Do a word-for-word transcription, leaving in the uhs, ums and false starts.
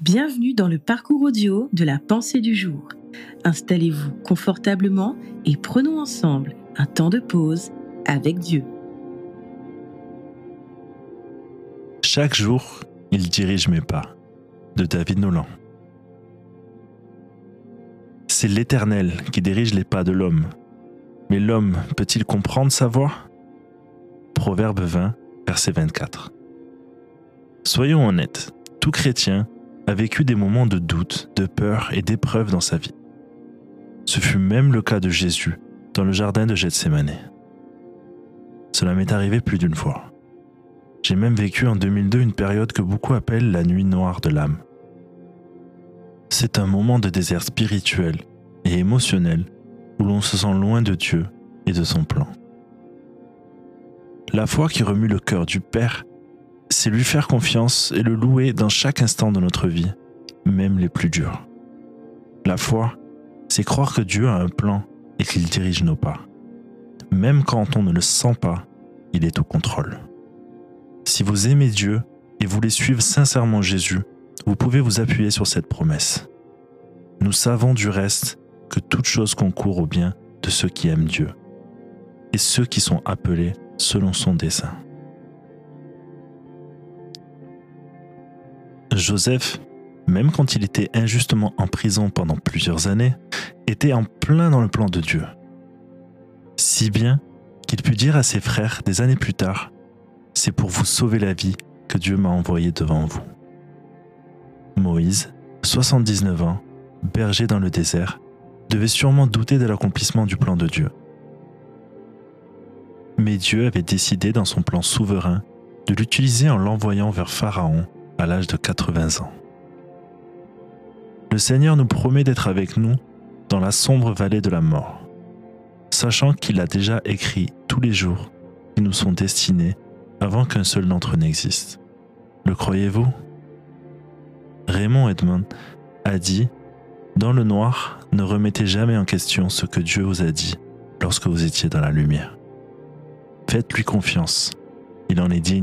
Bienvenue dans le parcours audio de la pensée du jour. Installez-vous confortablement et prenons ensemble un temps de pause avec Dieu. Chaque jour, il dirige mes pas, de David Nolan. C'est l'Éternel qui dirige les pas de l'homme. Mais l'homme peut-il comprendre sa voie ? Proverbe vingt, verset vingt-quatre. Soyons honnêtes, tout chrétien a vécu des moments de doute, de peur et d'épreuve dans sa vie. Ce fut même le cas de Jésus dans le jardin de Gethsémane. Cela m'est arrivé plus d'une fois. J'ai même vécu en deux mille deux une période que beaucoup appellent la nuit noire de l'âme. C'est un moment de désert spirituel et émotionnel où l'on se sent loin de Dieu et de son plan. La foi qui remue le cœur du Père, c'est lui faire confiance et le louer dans chaque instant de notre vie, même les plus durs. La foi, c'est croire que Dieu a un plan et qu'il dirige nos pas. Même quand on ne le sent pas, il est au contrôle. Si vous aimez Dieu et voulez suivre sincèrement Jésus, vous pouvez vous appuyer sur cette promesse. Nous savons du reste que toute chose concourt au bien de ceux qui aiment Dieu et ceux qui sont appelés selon son dessein. Joseph, même quand il était injustement en prison pendant plusieurs années, était en plein dans le plan de Dieu. Si bien qu'il put dire à ses frères des années plus tard, « C'est pour vous sauver la vie que Dieu m'a envoyé devant vous. » Moïse, soixante-dix-neuf ans, berger dans le désert, devait sûrement douter de l'accomplissement du plan de Dieu. Mais Dieu avait décidé dans son plan souverain de l'utiliser en l'envoyant vers Pharaon à l'âge de quatre-vingts ans. Le Seigneur nous promet d'être avec nous dans la sombre vallée de la mort, sachant qu'il a déjà écrit tous les jours qui nous sont destinés avant qu'un seul d'entre eux n'existe. Le croyez-vous ? Raymond Edmond a dit « Dans le noir, ne remettez jamais en question ce que Dieu vous a dit lorsque vous étiez dans la lumière. Faites-lui confiance, il en est digne. »